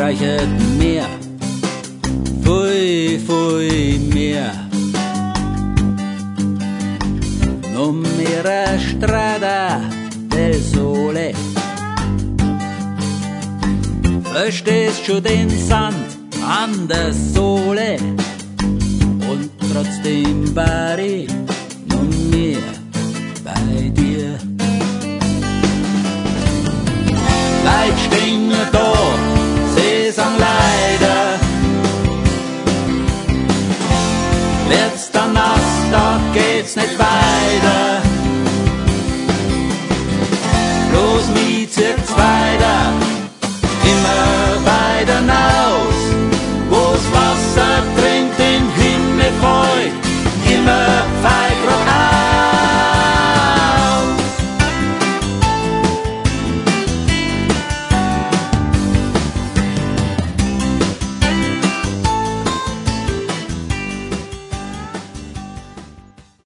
reichet mehr, fui mehr. Non mira strada del sole, verstehst schon den Sand an der Sohle und trotzdem war ich